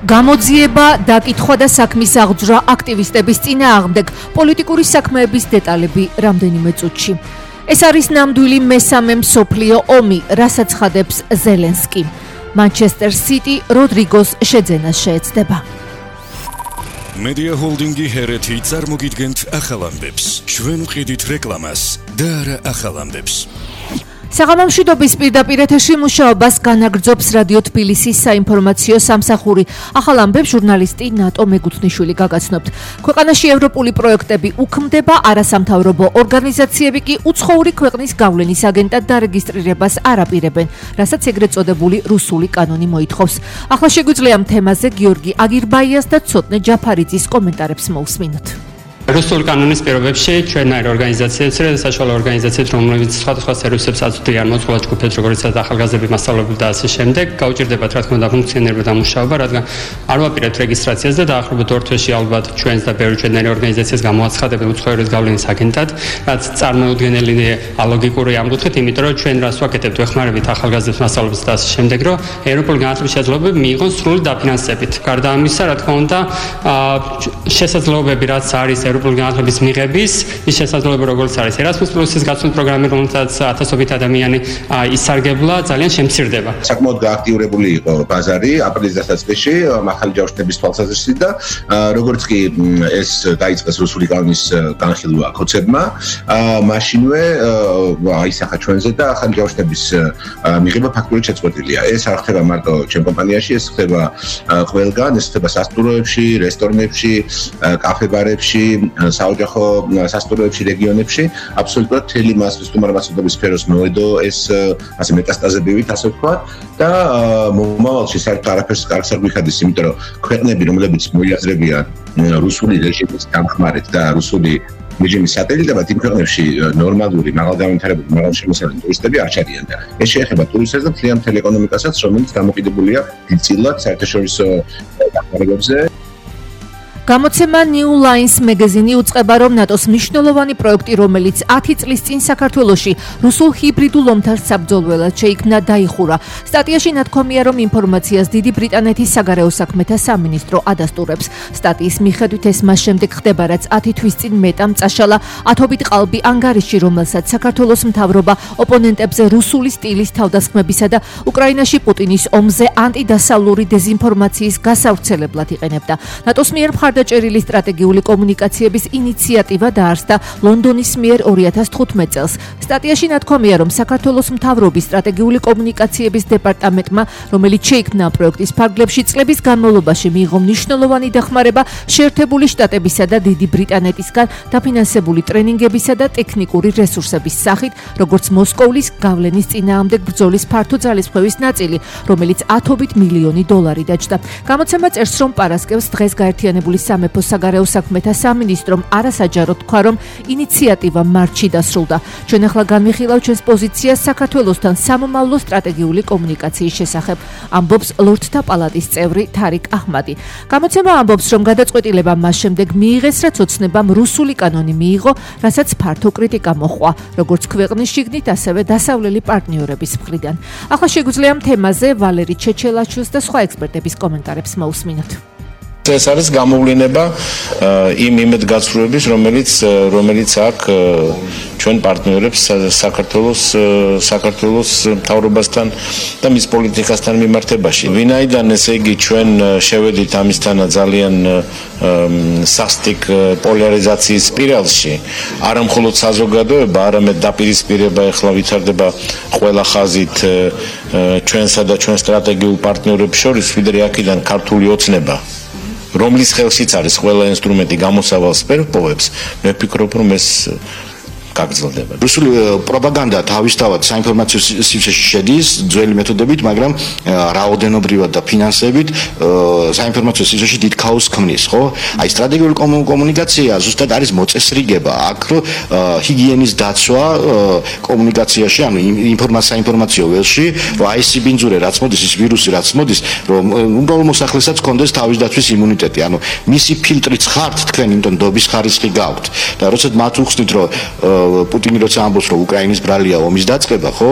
გამოძიება, დაკითხვა და საქმის აღძვრა აქტივისტების წინააღმდეგ, პოლიტიკური საქმეების დეტალები რამდენიმე წუთში. ეს არის ნამდვილი მესამე მსოფლიო ომი, რასაც ხადებს ზელენსკი. Manchester City როდრიგოს შეძენას შეეცდება. Media Holding-ი ჰერეთი წარმოგიდგენთ ახალ ამბებს. ჩვენ ვყიდით რეკლამას და არა ახალ ამბებს. საღამომშვიდობის პირდაპირ ეთერში მუშაობას განაგრძობს რადიო თბილისის საინფორმაციო სამსახური. ახალ ამბებს ჟურნალისტი ნატო მეგუთნიშვილი გაგაცნობთ. ქვეყანაში ევროპული პროექტები უქმდება, არასამთავრობო ორგანიზაციები კი უცხოური ქვეყნის გავლენის აგენტად დარეგისტრირებას არ აპირებენ, რასაც ეგრეთ წოდებული რუსული კანონი მოითხოვს. ახლა შეგვიძლია ამ თემაზე გიორგი აგირბაიას და ცოტნე ჯაფარიძის კომენტარებს მოусმინოთ. რუსული კანონის პირობებში ჩვენაირ ორგანიზაციებს და საშუალო ორგანიზაციებს, რომლებიც სხვადასხვა სერვისებს აწვდიან მოწყობილ ჯგუფებს, როგორიცაც ახალგაზრდები, მასწავლებლები და ასე შემდეგ, გაუჭირდებათ რა თქმა უნდა ფუნქციონირება და მუშაობა, რადგან არ ვაპირებთ რეგისტრაციას და დაახლოებით 2 თვეში ალბათ ჩვენს და ბევრი ჩვენაირ ორგანიზაციას გამოაცხადებენ უცხოერის გავლენის აგენტად, რაც წარმოუდგენელი ალოგიკური ამ კუთხით, იმიტომ რომ ჩვენ რას ვაკეთებთ, ვეხმარებით ახალგაზრდებს, მასწავლებლებს და ასე შემდეგ, რომ ევროპული განათლების შესაძლებლობები მიიღონ სრული დაფინანსებით. გარდა ამისა, რა თქმა უნდა, შესაძლებლობები რაც არის ევროპული განათლების მიღების, ის შესაძლებლობა როგორც არის Erasmus+-ის გაცნობის პროგრამი, რომელსაც ათასობით ადამიანი ისარგებლა, ძალიან შემცირდება. საკმაოდ გააქტიურებული იყო ბაზარი აპრილის დასაწყისში, მართალი ჯავშნების თვალსაზრისით და როგორც კი ეს დაიწყეს რუსული კანონის განხილვა ქოცებმა, მაშინვე აისახა ჩვენზე და ახალი ჯავშნების მიღება ფაქტურად შეწყვეტილია. ეს არ ხდება მარტო ჩემ კომპანიაში, ეს ხდება ყველგან, ეს ხდება სასტუმროებში, რესტორნებში, კაფე-ბარებში, საოჯახო სასტუმროებში, რეგიონებში, აბსოლუტურად მთელი მასის სტუმართმაცოდების სფეროს მოედო ეს ასე მეტასტაზებივით, ასე ვთქვათ და მომავალში საერთოდ არაფერს კარგს არ გვიხადის, იმიტომ რომ ქვეყნები, რომლებიც მოიაზრებიან რუსული რეჟიმის დამხმარეთ და რუსული რეჟიმის სატელიტებად, იმ ქვეყნებში ნორმალური, მაღალგანვითარებული, მაღალშემოსავლიანი ტურისტები არ ჩადიან და ეს შეეხება ტურისტებს და მთლიან მთელ ეკონომიკასაც, რომელიც დამოკიდებულია დიდწილად საერთაშორისო დახმარებებზე. გამოცემა New Lines მეგაზინი უწყება, რომ ნატოს მნიშვნელოვანი პროექტი, რომელიც 10 წლის წინ საქართველოში რუსულ ჰიბრიდულ ომთან საბრძოლველად შეიქმნა, დაიხურა. სტატიაში ნათქვამია, რომ ინფორმაციას დიდი ბრიტანეთის საგარეო საქმეთა სამინისტრო ადასტურებს. სტატიის მიხედვით ეს მას შემდეგ ხდება, რაც 10 თვის წინ მეტამ წაშალა ათობით ყალბი ანგარიში, რომელსაც საქართველოს მთავრობა ოპონენტებზე რუსული სტილის თავდასხმებისა და უკრაინაში პუტინის ომზე ანტიდასავლური დეზინფორმაციის გასავრცელებლად იყენებდა. ნატოს მიერ დაჭერილი სტრატეგიული კომუნიკაციების ინიციატივა დაარსდა ლონდონის მიერ 2015 წელს. სტატიაში ნათქვამია, რომ საქართველოს მთავრობის სტრატეგიული კომუნიკაციების დეპარტამენტმა, რომელიც შეიქმნა პროექტის ფარგლებში, წლების განმავლობაში მიიღო მნიშვნელოვანი დახმარება შეერთებული შტატებისა და დიდი ბრიტანეთისგან დაფინანსებული ტრენინგებისა და ტექნიკური რესურსების სახით, როგორც მოსკოვის გავლენის წინააღმდეგ ბრძოლის ფართო ძალისხმევის ნაწილი, რომელიც 10 მილიონი დოლარი დაჯდა. გამოცემა წერს, რომ პარასკევს დღეს გაერთიანებული სამეფო საგარეო საქმეთა სამინისტრომ არასაჯაროდ თქვა, რომ ინიციატივა მარტში დასრულდა. ჩვენ ახლა განვიხილავთ ჩვენს პოზიციას საქართველოსთან სამომავლო სტრატეგიული კომუნიკაციის შესახებ, ამბობს ლორდთა პალატის წევრი თარიკ აჰმადი. გამოცემა ამბობს, რომ გადაწყვეტილება მას შემდეგ მიიღეს, რაც ოცნებამ რუსული კანონი მიიღო, რასაც ფართო კრიტიკა მოჰყვა, როგორც ქვეყნის შიგნით, ასევე დასავლელი პარტნიორების მხრიდან. ახლა შეგვიძლია ამ თემაზე ვალერი ჩეჩელაჩვილს და სხვა ექსპერტების კომენტარებს მოусმინოთ. ეს არის გამოვლინება იმ იმედგაცრუების, რომელიც აქვს ჩვენ პარტნიორებს საქართველოს მთავრობასთან და მის პოლიტიკასთან მიმართებაში. ვინაიდან ესე იგი ჩვენ შევედით ამისთანა ძალიან სასტიკ პოლარიზაციის სპირალში, არა მხოლოდ საზოგადოება, არამედ დაპირისპირება ეხლა ვითარდება ყველა ხაზით ჩვენსა და ჩვენ სტრატეგიულ პარტნიორებს შორის, ვიდრე აქედან ქართული ოცნება, რომლის ხელშიც არის ყველა ინსტრუმენტი გამოსავალს პერპოვებს, მე ვფიქრობ, რომ ეს გაგრძელდება. რუსული პროპაგანდა თავისთავად საინფორმაციო სივრცეში შედის ძველი მეთოდებით, მაგრამ რაოდენობრივად და ფინანსებით საინფორმაციო სივრცეში დიდ ქაოსს ქმნის, ხო? აი სტრატეგიული კომუნიკაცია ზუსტად არის მოწესრიგება, აქ ჰიგიენის დაცვა კომუნიკაციაში, ანუ საინფორმაციო ველში, რომ აი ეს სიბინძურე რაც მოდის, ის ვირუსი რაც მოდის, რომ უბრალოდ მოსახლესაც კონდეს თავის დაცვის იმუნიტეტი, ანუ მისი ფილტრიც ხართ თქვენ, იმიტომ დობის ხარისხი გაქვთ და როდესაც მათ უხსნით, რომ პუტინი როცა ამბობს რომ უკრაინის ბრალია ომის დაწყება, ხო?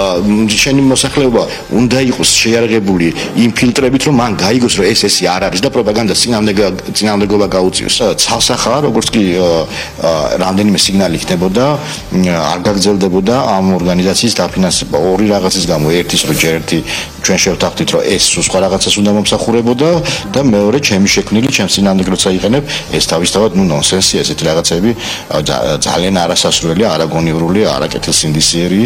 შენი მოსახლეობა უნდა იყოს შეიარაღებული იმ ფილტრებით, რომ მან გაიგოს, რომ ეს არ არის და პროპაგანდას წინააღმდეგობა გაუწიოს. ცალსახაა, როგორც კი რამდენიმე სიგნალი ხდებოდა, არ გაგრძელდებოდა ამ ორგანიზაციის დაფინანსება. ორი რაღაცის გამო, ერთის რომ ჯერ ერთი ჩვენ შევთანხმდით, რომ ეს სხვა რაღაცას უნდა მომსახურებოდა და მეორე ჩემი შექმნილი, ჩემს წინააღმდეგ როცა იყენებ, ეს თავისთავად ნონსენსია, ესეთი რაღაცები ძალიან არასასურველი, არაგონივრული, არაკეთილსინდისიერი.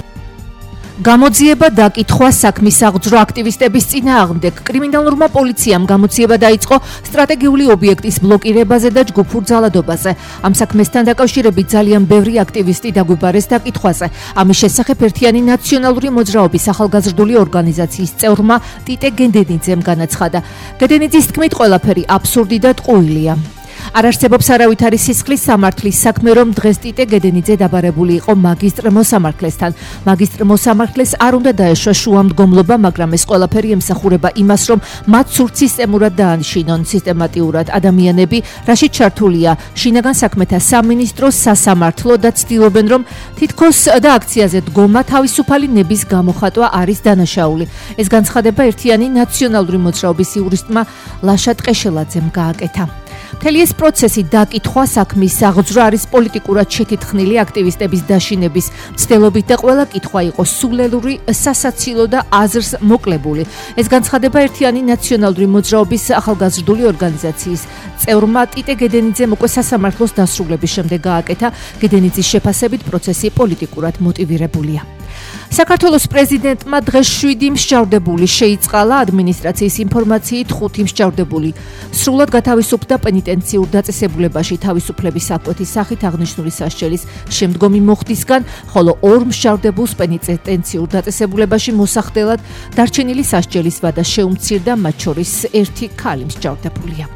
გამოძიება დაკითხვა საქმის აღძრო აქტივისტების წინააღმდეგ. კრიმინალურმა პოლიციამ გამოძიება დაიწყო სტრატეგიული ობიექტის ბლოკირებაზე და ჯგუფურ ძალადობაზე. ამ საქმესთან დაკავშირებით ძალიან ბევრი აქტივისტი დაგვიბარეს დაკითხვაზე. ამის შესახებ ერთიანი ნაციონალური მოძრაობის ახალგაზრდული ორგანიზაციის წევრმა ტიტე გედენიძემ განაცხადა. გედენიძის თქმით, ყველაფერი აბსურდი და ტყუილია. არ არსებობს არავითარი სისხლის სამართლის საქმე, რომ დღეს ტიტე გედენიძე დაბარებული იყო მაგისტრ მოსამართლესთან. მაგისტრ მოსამართლეს არ უნდა დაეშვა შუამდგომლობა, მაგრამ ეს ყველაფერი ემსახურება იმას, რომ მათ სურთ სისტემურად დაანშინონ სისტემატიურად ადამიანები, რაშიც ჩართულია შინაგან საქმეთა სამინისტრო, სასამართლო და ცდილობენ, რომ თითქოს და აქციაზე დგომა თავისუფალი ნების გამოხატვა არის დანაშაული. ეს განცხადება ერთიანი ნაციონალური მოძრაობის იურისტმა ლაშა ტყეშელაძემ გააკეთა. მთელი ეს პროცესი დაკითხვა საქმის აღძრო არის პოლიტიკურად შეთითხნილი აქტივისტების დაშინების მცდელობით და ყველა კითხვა იყო სულელური, სასაცილო და აზრს მოკლებული. ეს განცხადება ერთიანი ნაციონალური მოძრაობის ახალგაზრდული ორგანიზაციის წევრმა ტიტე გედენიძემ უკვე სასამართლოს დასრულების შემდეგ გააკეთა. გედენიძის შეფასებით პროცესი პოლიტიკურად მოტივირებულია. საქართველოს პრეზიდენტმა დღეს 7 მსჯავრდებული შეიწყალა, ადმინისტრაციის ინფორმაციით 5 მსჯავრდებული სრულად გათავისუფლდა პენიტენციურ დაწესებულებაში თავისუფლების საკვეთის სახით აღნიშნული სასჯელის შემდგომი მოხდისგან, ხოლო 2 მსჯავრდებულს პენიტენციურ დაწესებულებაში მოსახდელად დარჩენილი სასჯელის ვადა შეუმცირდა, მათ შორის 1 ქალი მსჯავრდებულია.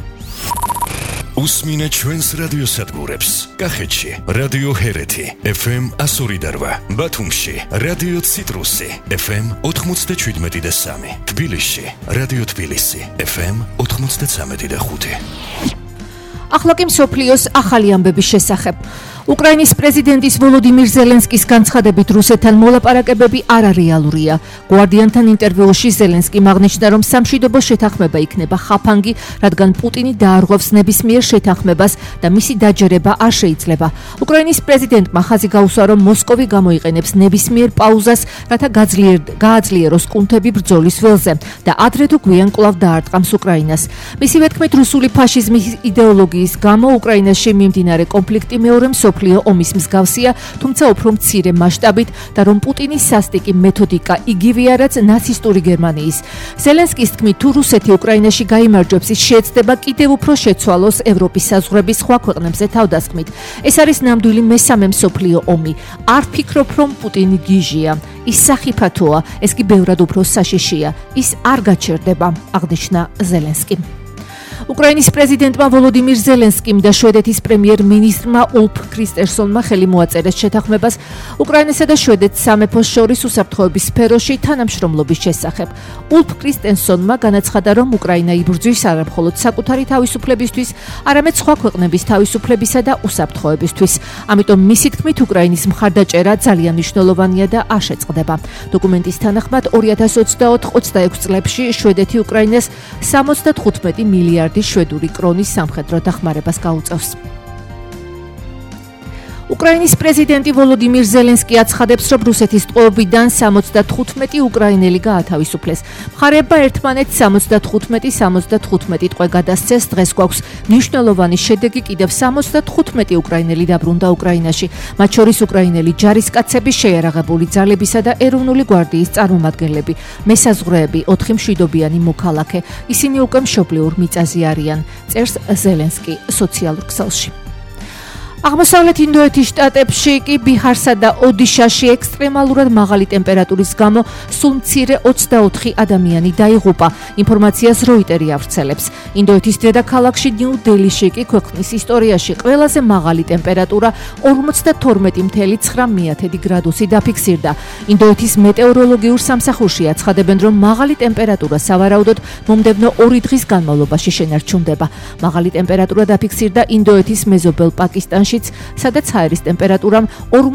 უსმინე ჩვენს რადიოსადგურებს. კახეთში რადიო ჰერეთი FM 102.8, ბათუმში რადიო ციტრუსი FM 97.3, თბილისში რადიო თბილისი FM 93.5. ახლა კი მსოფლიოს ახალი ამბების შესახებ. უკრაინის პრეზიდენტის ვოლოდიმირ ზელენსკის განცხადებით რუსეთთან მოლაპარაკებები არარეალურია. Guardian-თან ინტერვიუში ზელენსკიმ აღნიშნა, რომ სამშვიდობო შეთანხმება იქნება ხაფანგი, რადგან პუტინი დაარღვევს ნებისმიერ შეთანხმებას და მისი დაჯერება არ შეიძლება. უკრაინის პრეზიდენტმა ხაზი გაუსვა, რომ მოსკოვი გამოიყენებს ნებისმიერ პაუზას, რათა გააძლიეროს კუნთები ბრძოლის ველზე და ადრე თუ გვიან კვლავ დაარტყამს უკრაინას. მისივე თქმით, რუსული ფაშიზმის იდეოლოგიის გამო უკრაინაში მიმდინარე კონფლიქტი მეორე მსოფლიო ომის მსგავსია, თუმცა უფრო მცირე მასშტაბით და რომ პუტინის სასტიკი მეთოდიკა იგივეა, რაც ნაცისტური გერმანიის. ზელენსკის თქმით, თუ რუსეთი უკრაინაში გაიმარჯვებს, ის შეეცდება კიდევ უფრო შეცვალოს ევროპის საზღვრების სხვა ქვეყნებზე თავდასხმით. ეს არის ნამდვილი მესამე მსოფლიო ომი. არ ფიქრობ, რომ პუტინი გიჟია. ის სახიფათოა, ეს კი ბევრად უფრო საშიშია. ის არ გაჩერდება, აღნიშნა ზელენსკი. უკრაინის პრეზიდენტმა ვოლოდიმირ ზელენსკიმ და შვედეთის პრემიერ-მინისტრმა ულფ კრისტენსონმა ხელი მოაწერეს შეთანხმებას უკრაინასა და შვედეთის სამეფოს შორის უსაფრთხოების სფეროში თანამშრომლობის შესახებ. ულფ კრისტენსონმა განაცხადა, რომ უკრაინა იბრძვის არა მხოლოდ საკუთარი თავისუფლებისთვის, არამედ სხვა ქვეყნების თავისუფლებისა და უსაფრთხოებისთვის. ამიტომ მისი თქმით, უკრაინის მხარდაჭერა ძალიან მნიშვნელოვანია და არ შეწყდება. დოკუმენტის თანახმად 2024-26 წლებში შვედეთი უკრაინას 75 მილიარდი შვედური კრონის სამხედრო დახმარებას გაუწევს. უკრაინის პრეზიდენტი ვოლოდიმირ ზელენსკი აცხადებს, რომ რუსეთის ტყვეობიდან 75 უკრაინელი გაათავისუფლეს. მხარეებმა ერთმანეთს 75 ტყვე გადასცეს. დღეს გვაქვს მნიშვნელოვანი შედეგი, კიდევ 75 უკრაინელი დაბრუნდა უკრაინაში, მათ შორის უკრაინელი ჯარისკაცები, შეიარაღებული ძალებისა და ეროვნული გვარდიის წარმომადგენლები, მესაზღვრეები, 4 მშვიდობიანი მოქალაქე. ისინი უკვე მშობლიურ მიწაზე არიან, წერს ზელენსკი სოციალურ ქსელში. აღმოსავლეთ ინდოეთის შტატებში კი ბიჰარსა და ოდიშაში ექსტრემალურად მაღალი ტემპერატურის გამო სულ მცირე 24 ადამიანი დაიღუპა. ინფორმაციას როიტერი ავრცელებს. ინდოეთის დედაქალაქში ნიუ-დელიში კი ქვეყნის ისტორიაში ყველაზე მაღალი ტემპერატურა 42.9 გრადუსი დაფიქსირდა. ინდოეთის მეტეოროლოგიურ სამსახურში აცხადებენ, რომ მაღალი ტემპერატურა სავარაუდოდ მომდევნო 2 დღის განმავლობაში შენარჩუნდება. მაღალი ტემპერატურა დაფიქსირდა ინდოეთის მეზობელ პაკისტანში ბრაზილეთშიც, სადაც ჰაერის ტემპერატურამ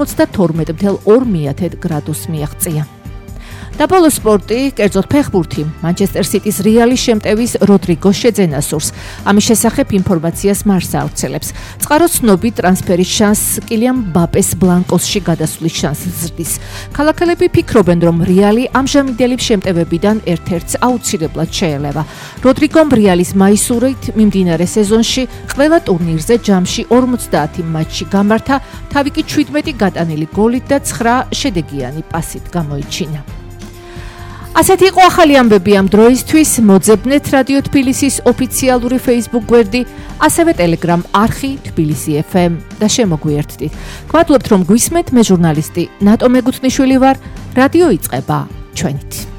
52.2 გრადუსს მიაღწია. და ბოლო სპორტი, კერძოდ ფეხბურთი, მანჩესტერ სიტის რეალის შემტევის როდრიგოს შეძენა სურს. ამის შესახებ ინფორმაციას მარსა ავრცელებს. წყარო ცნობით ტრანსფერის შანსს კილიან მბაპეს ბლანკოსში გადასვლის შანსს ზრდის. ქალაქელები ფიქრობენ, რომ რეალი ამჟამინდელი შემტევებიდან ერთ-ერთს აუცილებლად შეელევა. როდრიგომ რეალის მაისურით მიმდინარე სეზონში ყველა ტურნირზე ჯამში 50 მატჩი გამართა, თავი კი 17 გატანილი გოლით და 9 შედეგიანი პასით გამოიჩინა. ასეთი იყო ახალი ამბები ამ დროისთვის. მოძებნეთ რადიო თბილისის ოფიციალური Facebook გვერდი, ასევე Telegram არხი თბილისი FM და შემოგვიერთდით. გვადლობთ რომ გვისმენთ, მე ჟურნალისტი ნატო მეგუთნიშვილი ვარ. რადიო იწყება ჩვენით.